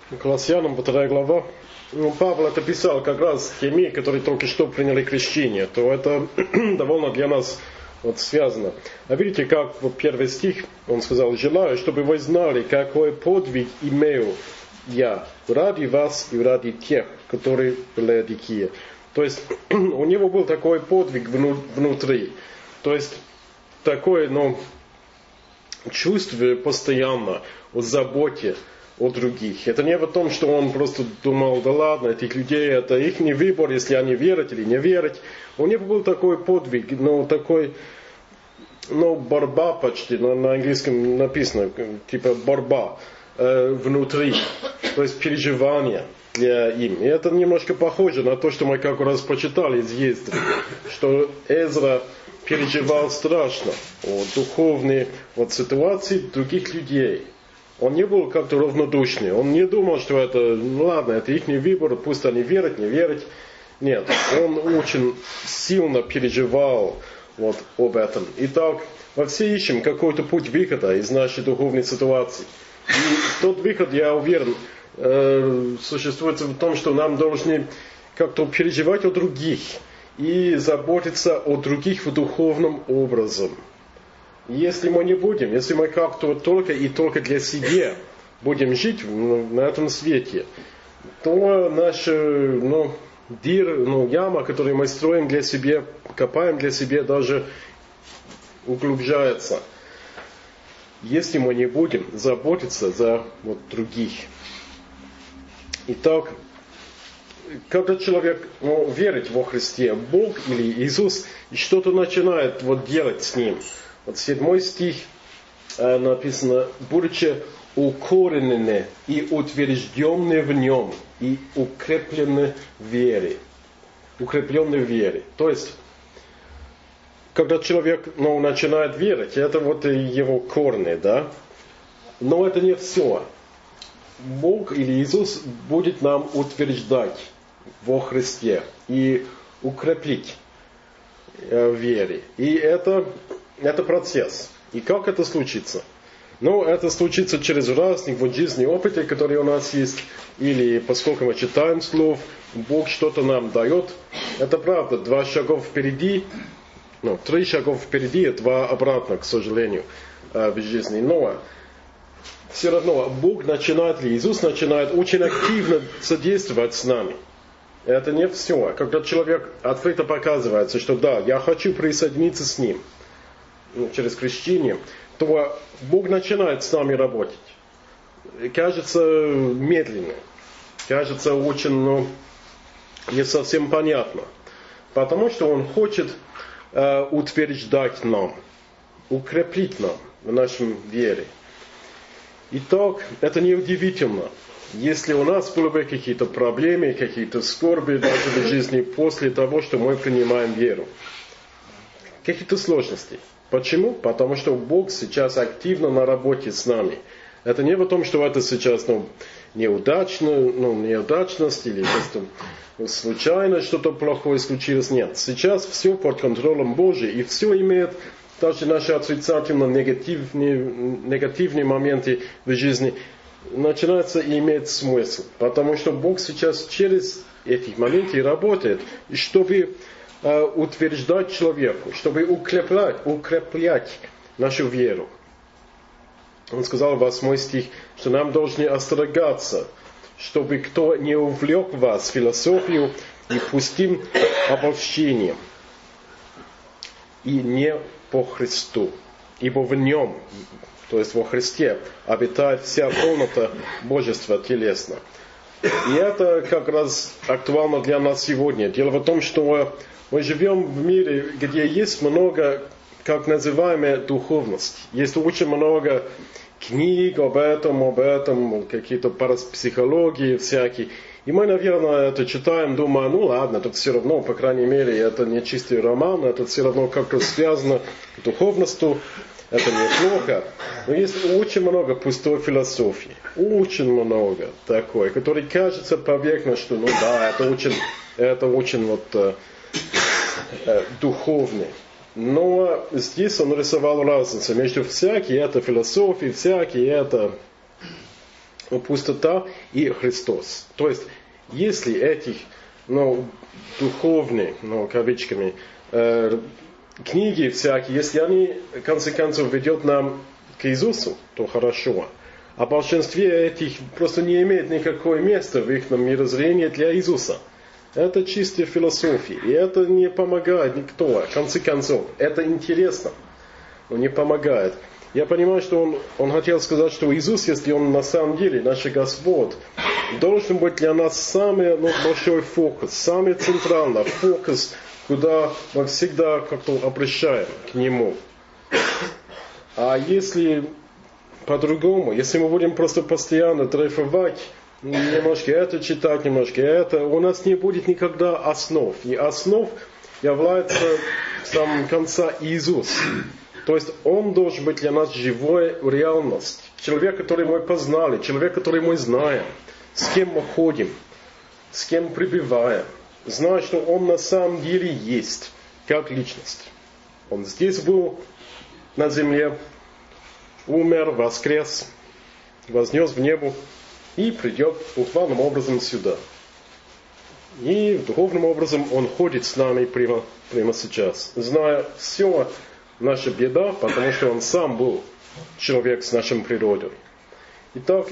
Колоссянам, 2 глава. Павел это писал как раз теми, которые только что приняли крещение, то это довольно для нас связано. А видите, как в первый стих он сказал: «Желаю, чтобы вы знали, какой подвиг имею я ради вас и ради тех, которые в Лаодикее». То есть у него был такой подвиг внутри. То есть такое, чувство постоянно о заботе о других. Это не в том, что он просто думал: да ладно, этих людей, это их выбор, если они верят или не верят. У него был такой подвиг, борьба почти, на английском написано, типа борьба внутри, то есть переживания для им. И это немножко похоже на то, что мы как раз прочитали из Ездри, что Эзра переживал страшно о духовной ситуации других людей. Он не был как-то равнодушный. Он не думал, что это, ладно, это их выбор, пусть они верят, не верят. Нет, он очень сильно переживал об этом. Итак, мы все ищем какой-то путь выхода из нашей духовной ситуации. И тот выход, я уверен, существует в том, что нам должны как-то переживать о других и заботиться о других в духовном образе. Если мы не будем, если мы как-то только и только для себя будем жить на этом свете, то наша яма, которую мы строим для себя, копаем для себя, даже углубляется. Если мы не будем заботиться за других. Итак, когда человек верит во Христе, Бог или Иисус, и что-то начинает делать с ним. 7 стих написано: будучи укоренены и утверждены в нем, и укреплены в вере. Укреплены в вере. То есть, когда человек начинает верить, это его корни, да? Но это не все. Бог или Иисус будет нам утверждать во Христе и укрепить в вере. И это процесс. И как это случится? Это случится через разные жизненные опыты, которые у нас есть, или поскольку мы читаем слов, Бог что-то нам дает. Это правда, 2 шага впереди, 3 шага впереди, 2 обратно, к сожалению, в жизни. Но все равно Бог начинает, или Иисус начинает очень активно содействовать с нами. Это не все. Когда человек открыто показывается, что да, я хочу присоединиться с Ним, через крещение, то Бог начинает с нами работать. Кажется медленно, кажется очень, не совсем понятно. Потому что Он хочет утверждать нам, укрепить нам в нашем вере. Итак, это неудивительно, если у нас были бы какие-то проблемы, какие-то скорби даже в жизни после того, что мы принимаем веру. Какие-то сложности. Почему? Потому что Бог сейчас активно на работе с нами. Это не в том, что это сейчас неудачность или просто случайно что-то плохое случилось. Нет. Сейчас все под контролем Божьим, и все имеет, даже наши отрицательные, негативные моменты в жизни, начинается и имеет смысл. Потому что Бог сейчас через эти моменты работает, чтобы утверждать человеку, чтобы укреплять нашу веру. Он сказал в 8 стих, что нам должны остерегаться, чтобы кто не увлек вас в философию и пустым обольщением, и не по Христу, ибо в нем, то есть во Христе, обитает вся полнота божества телесно. И это как раз актуально для нас сегодня. Дело в том, что мы живем в мире, где есть много, как называемая, духовность. Есть очень много книг об этом, какие-то парапсихологии всякие. И мы, наверное, это читаем, думаем, ладно, это все равно, по крайней мере, это не чистый роман, это все равно как-то связано с духовностью, это неплохо. Но есть очень много пустой философии, очень много такой, который кажется поверхностно, что, это очень духовный. Но здесь он рисовал разницу между всякие это философии, всякие это пустота и Христос. То есть, если этих, духовные, кавычками, книги всякие, если они, в конце концов, ведут нам к Иисусу, то хорошо. А в большинстве этих просто не имеет никакого места в их мирозрении для Иисуса. Это чистая философия. И это не помогает никто. В конце концов, это интересно, но не помогает. Я понимаю, что он хотел сказать, что Иисус, если Он на самом деле наш Господь, должен быть для нас самый большой фокус, самый центральный фокус, куда мы всегда как-то обращаем к Нему. А если по-другому, если мы будем просто постоянно дрейфовать, немножко это читать, немножко это, у нас не будет никогда основ. И основ является в самом конце Иисус. То есть Он должен быть для нас живой реальность. Человек, который мы познали, человек, который мы знаем, с кем мы ходим, с кем пребываем, зная, что Он на самом деле есть, как личность. Он здесь был, на земле, умер, воскрес, вознес в небо и придет буквальным образом сюда. И духовным образом Он ходит с нами прямо сейчас, зная все наша беда, потому что Он сам был человек с нашей природой. Итак,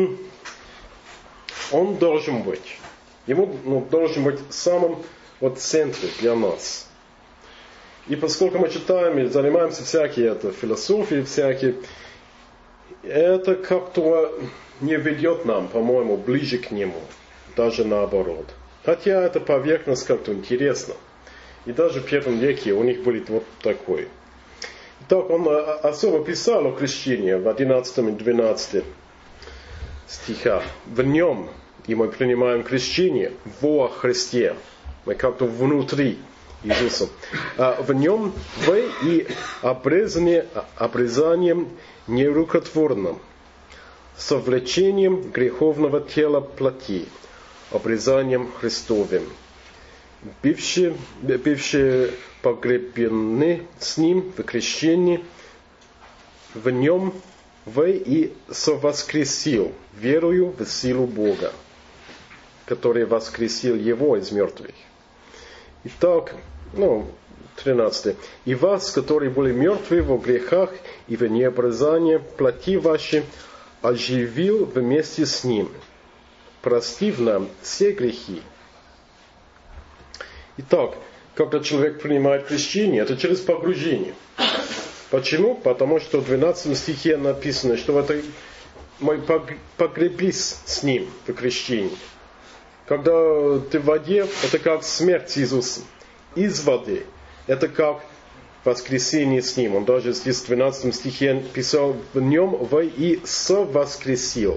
Он должен быть. Ему должен быть в самом центре для нас. И поскольку мы читаем и занимаемся всякие философии, всякие, это как-то не ведет нам, по-моему, ближе к Нему. Даже наоборот. Хотя это поверхность как-то интересно. И даже в первом веке у них были вот такой. Итак, он особо писал о крещении в 11 и 12 стихах. В нем, и мы принимаем крещение во Христе. Мы как-то внутри Иисуса. В нем вы и обрезанием нерукотворным, совлечением греховного тела плоти, обрезанием Христовым, бывшие погребены с Ним в крещении, в нем вы и совоскресил, верую в силу Бога, который воскресил Его из мертвых. Итак, 13. И вас, которые были мертвы во грехах и в необрезании плоти вашей, оживил вместе с Ним, простив нам все грехи. Итак, когда человек принимает крещение, это через погружение. Почему? Потому что в 12 стихе написано, что мы погреблись с Ним в крещении. Когда ты в воде, это как смерть с Иисусом. Из воды, это как воскресение с Ним. Он даже здесь в 12 стихе писал, в нем вы и совоскресил.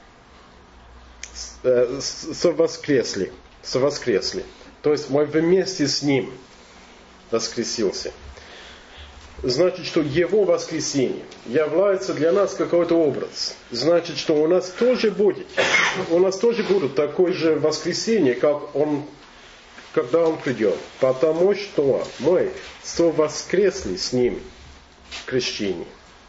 Совоскресли. То есть мы вместе с Ним воскресился. Значит, что Его воскресение является для нас какой-то образ. Значит, что у нас тоже будет такое же воскресение, как когда Он придет. Потому что мы совоскресли с Ним в крещении.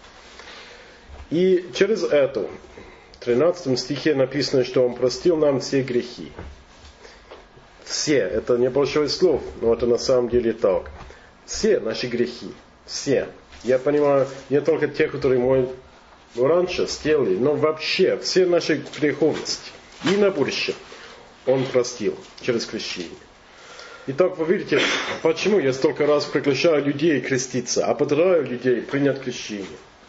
И через это, в 13 стихе написано, что Он простил нам все грехи. Все, это небольшое слово, но это на самом деле так. Все наши грехи. Все. Я понимаю, не только те, которые мы раньше сделали, но вообще все наши греховности. И на будущее Он простил через крещение. Итак, вы видите, почему я столько раз приглашаю людей креститься, а подражаю людей принять крещение.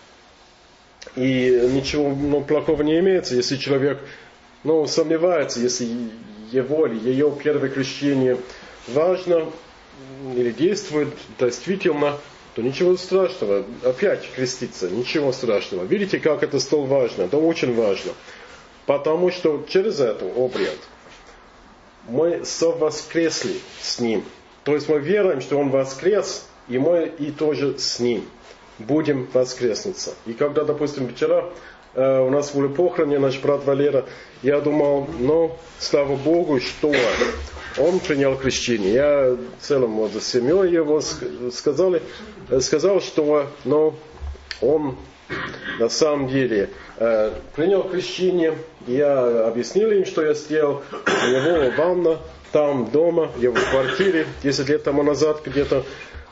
И ничего плохого не имеется, если человек сомневается, если его или ее первое крещение важно или действует действительно, то ничего страшного. Опять креститься, ничего страшного. Видите, как это столь важно? Это очень важно. Потому что через этот обряд мы совоскресли с Ним. То есть мы веруем, что Он воскрес, и мы и тоже с Ним будем воскреснуться. И когда, допустим, вчера у нас были похороны, наш брат Валера, я думал, слава Богу, что он принял крещение. Я целым с семьей его сказал, что он на самом деле принял крещение, я объяснил им, что я сделал. У него ванна там дома, в его квартире, 10 лет тому назад где-то.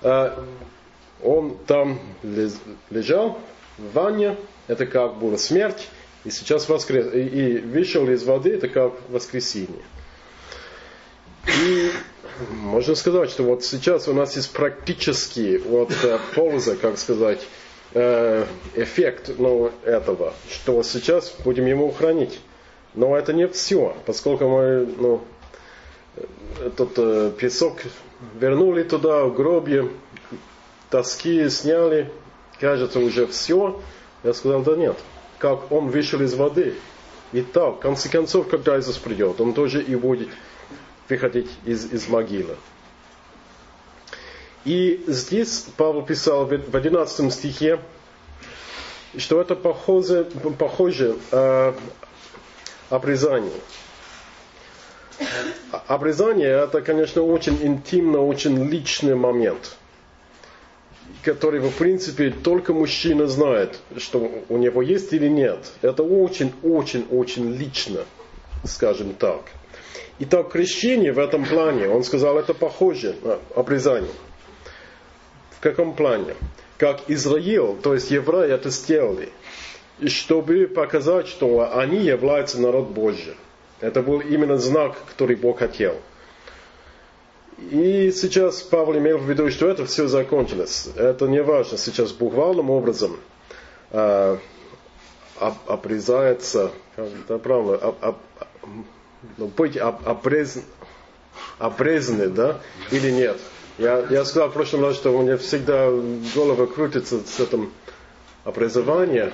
Он там лежал в ванне, это как была смерть, и сейчас воскрес, и вышел из воды, это как воскресенье. И можно сказать, что вот сейчас у нас есть практически вот польза, как сказать, эффект этого, что сейчас будем его хранить. Но это не все, поскольку мы этот песок вернули туда, в гробе, тоски сняли, кажется, уже все. Я сказал, да нет, как он вышел из воды. И так, в конце концов, когда Иисус придет, он тоже и будет выходить из могилы. И здесь Павел писал в 11 стихе, что это похоже обрезание. Обрезание это, конечно, очень интимный, очень личный момент, который, в принципе, только мужчина знает, что у него есть или нет. Это очень лично, скажем так. Итак, крещение в этом плане, он сказал, это похоже на обрезание. В каком плане? Как Израиль, то есть евреи это сделали, чтобы показать, что они являются народ Божий. Это был именно знак, который Бог хотел. И сейчас Павел имел в виду, что это все закончилось. Это не важно сейчас буквальным образом обрезается, как это правильно, быть обрезаны, да, или нет. Я сказал в прошлом раз, что у меня всегда голова крутится с этим образованием.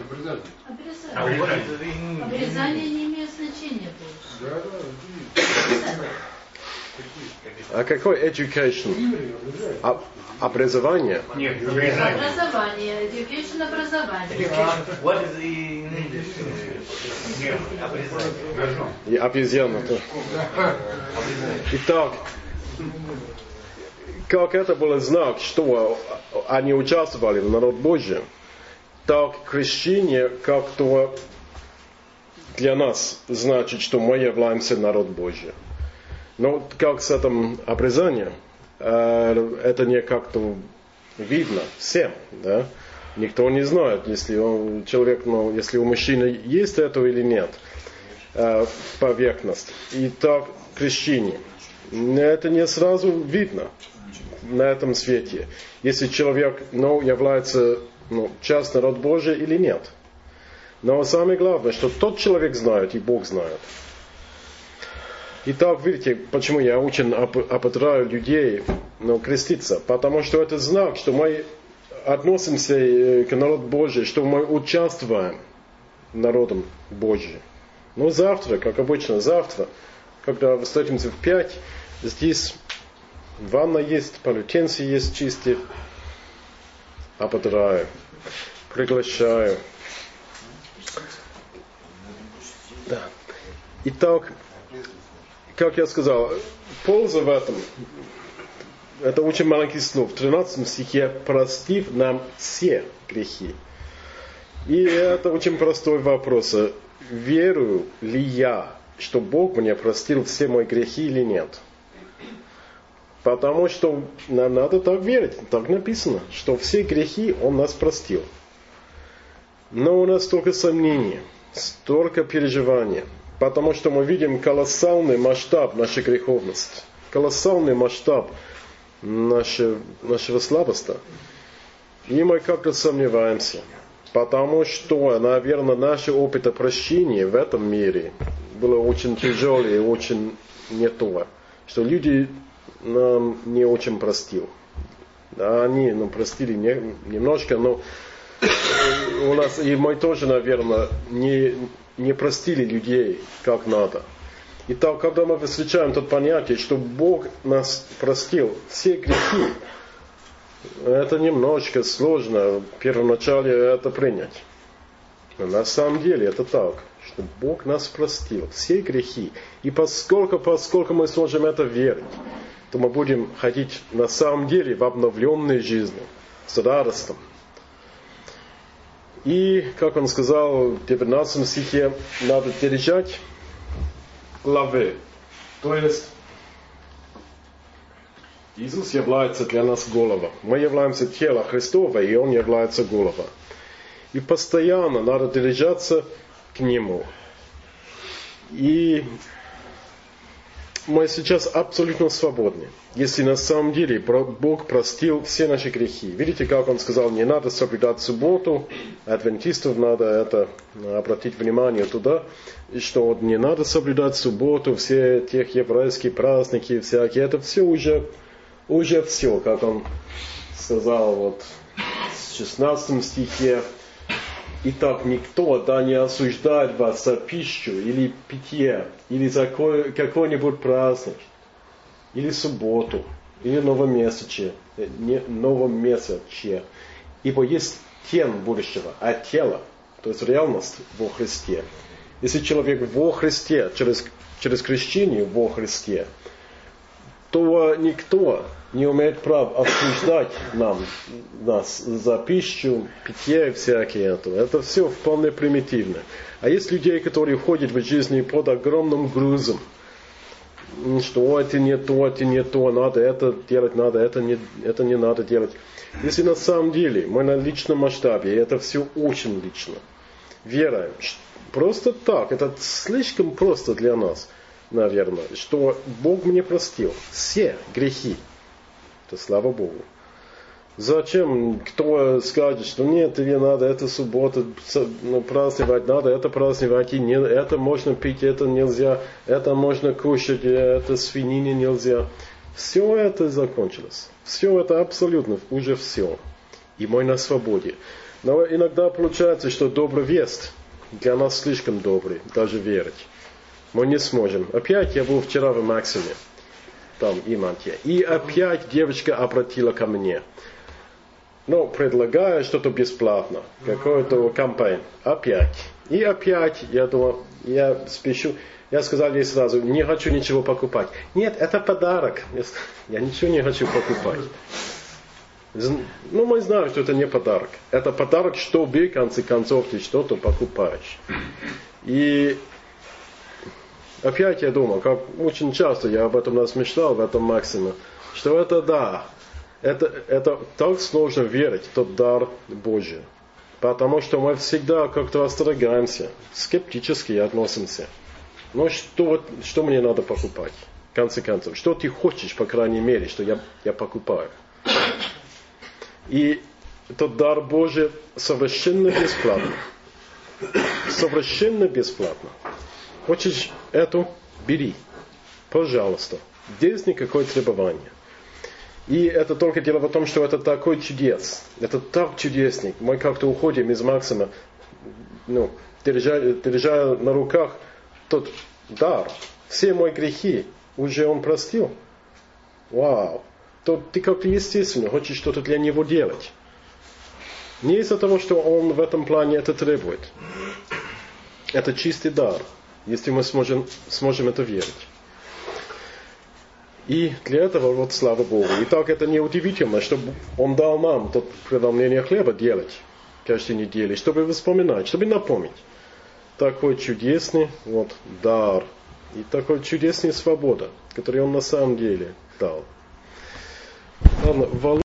Обрезание не имеет значения больше. А какой education? Образование? Нет, Образование. Education образование. What is the English? Нет, обрезание. И обезьяна тоже. Итак, как это был знак, что они участвовали в народ Божий, так крещение как-то для нас значит, что мы являемся народ Божий. Но как с этим обрезанием, это не как-то видно всем, да? Никто не знает, если если у мужчины есть это или нет, поверхность. И так крещение. Это не сразу видно на этом свете, если человек является часть народ Божий или нет. Но самое главное, что тот человек знает, и Бог знает. Итак, видите, почему я очень ободряю людей креститься. Потому что это знак, что мы относимся к народу Божию, что мы участвуем в народом Божьим. Но завтра, как обычно, когда встретимся в 5, здесь ванна есть, полотенце есть чистые. Ободряю, приглашаю. Да. Итак, как я сказал, польза в этом, это очень маленький слов. В 13 стихе простив нам все грехи. И это очень простой вопрос. Верую ли я, что Бог мне простил все мои грехи или нет? Потому что нам надо так верить. Так написано, что все грехи Он нас простил. Но у нас столько сомнений, столько переживаний. Потому что мы видим колоссальный масштаб нашей греховности. Колоссальный масштаб нашего слабости. И мы как-то сомневаемся. Потому что, наверное, наши опыты прощения в этом мире было очень тяжелые, очень не то. Что люди нам не очень простил. Да, они нам простили немножко, но у нас, и мы тоже, наверное, не простили людей как надо. Итак, когда мы встречаем то понятие, что Бог нас простил все грехи, это немножко сложно первоначале это принять. Но на самом деле это так, что Бог нас простил все грехи. И поскольку мы сможем это верить, то мы будем ходить на самом деле в обновленной жизни, с радостью. И, как он сказал в 19 стихе, надо держать главы. То есть, Иисус является для нас голова. Мы являемся тело Христово, и Он является голова. И постоянно надо держаться к Нему. И мы сейчас абсолютно свободны. Если на самом деле Бог простил все наши грехи. Видите, как Он сказал, не надо соблюдать субботу, адвентистов надо это обратить внимание туда, что не надо соблюдать субботу, все тех еврейские праздники, всякие, это все уже все, как Он сказал вот в 16 стихе. Итак, никто не осуждает вас за пищу или питье, или за какой-нибудь праздник, или субботу, или новомесячие, ибо есть тень будущего, а тело, то есть реальность во Христе. Если человек во Христе, через крещение во Христе, то никто не имеет права осуждать нас за пищу, питье и всякие это. Это все вполне примитивно. А есть людей, которые ходят в жизни под огромным грузом. Что это не то, надо это делать, это не надо делать. Если на самом деле мы на личном масштабе, и это все очень лично, веруем, просто так, это слишком просто для нас, наверное, что Бог мне простил все грехи. Это слава Богу. Зачем кто скажет, что нет, тебе надо это субботу праздновать, надо это праздновать, и не, это можно пить, это нельзя, это можно кушать, это свинины нельзя. Все это закончилось. Все это абсолютно уже все. И мы на свободе. Но иногда получается, что добрый весть для нас слишком добрый, даже верить. Мы не сможем. Опять я был вчера в Максиме. Там Имантия. И опять девочка обратила ко мне. Предлагая что-то бесплатно. Какой-то кампань. Опять. И опять, я думал, я спешу. Я сказал ей сразу, не хочу ничего покупать. Нет, это подарок. Я ничего не хочу покупать. Мы знаем, что это не подарок. Это подарок, чтобы, в конце концов, ты что-то покупаешь. И опять я думал, как очень часто я об этом размышлял, в этом Максиме, что это так сложно верить, тот дар Божий. Потому что мы всегда как-то острогаемся, скептически относимся. Что мне надо покупать? В конце концов, что ты хочешь, по крайней мере, что я покупаю? И тот дар Божий совершенно бесплатно. Совершенно бесплатно. Хочешь эту? Бери. Пожалуйста. Здесь никакое требование. И это только дело в том, что это такой чудес. Это так чудесник. Мы как-то уходим из Максима, держа на руках тот дар. Все мои грехи уже Он простил. Вау. То ты как-то естественно хочешь что-то для Него делать. Не из-за того, что Он в этом плане это требует. Это чистый дар. Если мы сможем это верить. И для этого, слава Богу. И так это неудивительно, что Он дал нам то преломление хлеба делать каждую неделю, чтобы вспоминать, чтобы напомнить. Такой чудесный дар. И такой чудесная свобода, которую Он на самом деле дал. Ладно,